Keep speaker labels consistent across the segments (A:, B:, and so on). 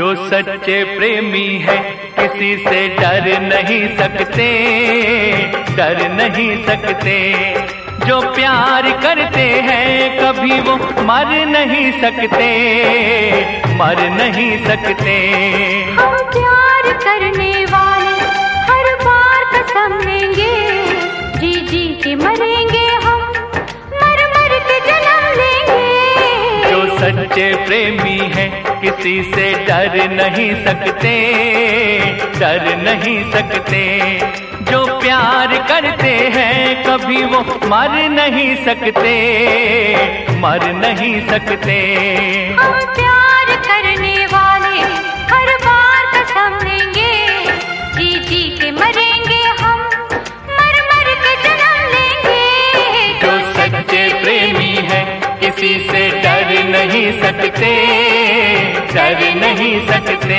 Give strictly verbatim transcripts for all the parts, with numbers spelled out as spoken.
A: जो सच्चे प्रेमी है किसी से डर नहीं सकते, डर नहीं सकते। जो प्यार करते हैं कभी वो मर नहीं सकते, मर नहीं सकते।
B: हम प्यार करने वाले हर बार कसम लेंगे, जी जी के मरेंगे हम, मर मर के जन्म लेंगे।
A: जो सच्चे प्रेमी है किसी से डर नहीं सकते, डर नहीं सकते। जो प्यार करते हैं कभी वो मर नहीं सकते, मर नहीं सकते।
B: हम प्यार करने वाले हर बार कसम लेंगे, जी जी के मरेंगे हम, मर मर के जन्म लेंगे।
A: जो सच्चे प्रेमी है किसी से डर नहीं सकते, डर नहीं सकते।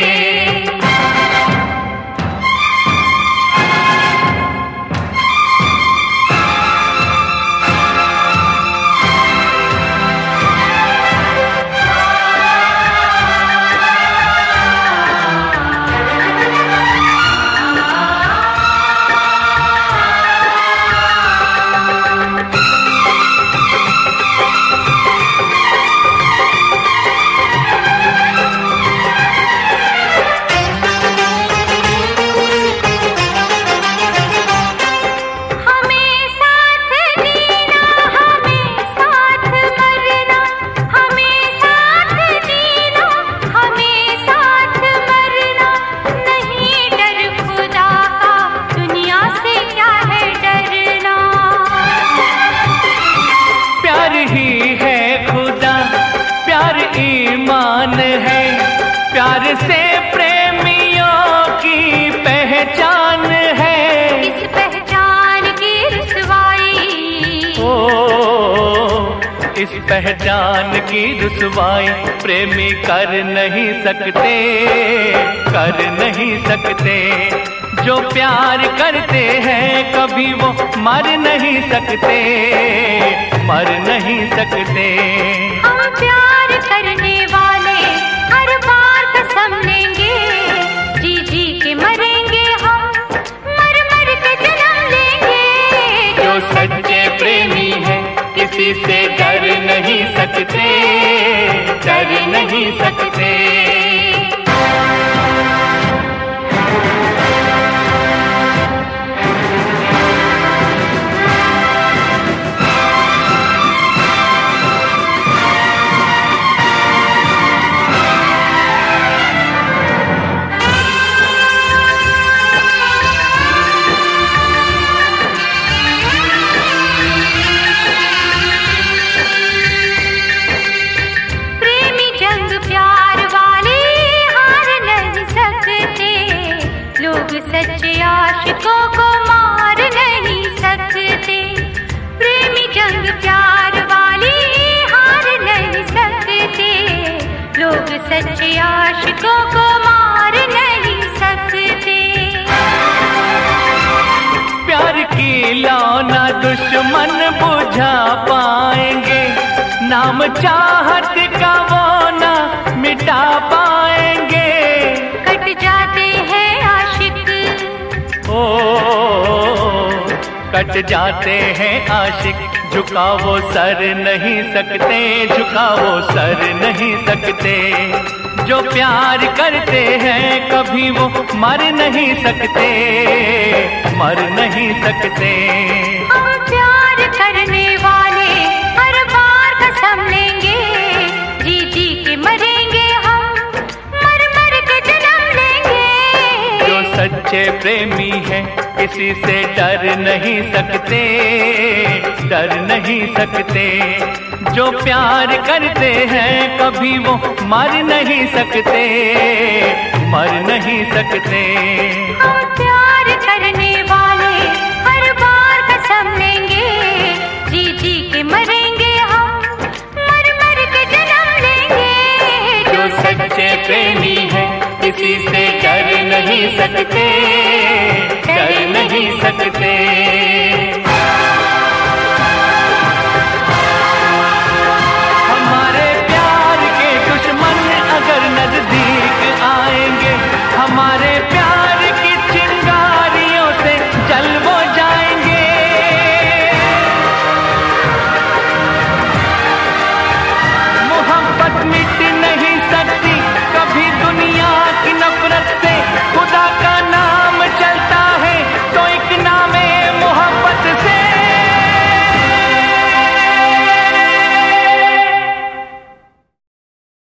A: ईमान है प्यार से प्रेमियों की पहचान है,
B: इस पहचान की रुसवाई,
A: ओ इस पहचान की रुसवाई प्रेमी कर नहीं सकते, कर नहीं सकते। जो प्यार करते हैं कभी वो मर नहीं सकते, मर नहीं सकते।
B: हम प्यार करने वाले हर बार कसम लेंगे, जी जी के मरेंगे हम, मर मर के जन्म लेंगे।
A: जो सच्चे प्रेमी है किसी से डर नहीं सकते, डर नहीं सकते।
B: सच्चे आशिकों को मार नहीं सकते, प्रेमी जंग प्यार वाली हार नहीं सकते। लोग सच्चे आशिकों को मार नहीं सकते।
A: प्यार की लौना दुश्मन बुझा पाएंगे, नाम चाहत का वो ना मिटा पाएंगे।
B: कट जाते हैं
A: ओ कट जाते हैं आशिक, झुका वो सर नहीं सकते, झुका वो सर नहीं सकते। जो प्यार करते हैं कभी वो मर नहीं सकते, मर नहीं सकते।
B: हम प्यार करने वाले हर बार कसम लेंगे, जी जी के मरेंगे हम, मर मर के जन्म लेंगे।
A: जो सच्चे प्रेमी है किसी से डर नहीं सकते, डर नहीं सकते। जो प्यार करते हैं कभी वो मर नहीं सकते, मर नहीं सकते।
B: हम प्यार करने वाले हर बार कसम लेंगे, जी जी के मरेंगे हम, मर मर के जन्म लेंगे।
A: जो सच्चे प्रेमी है किसी से डर नहीं सकते, डर नहीं सकते।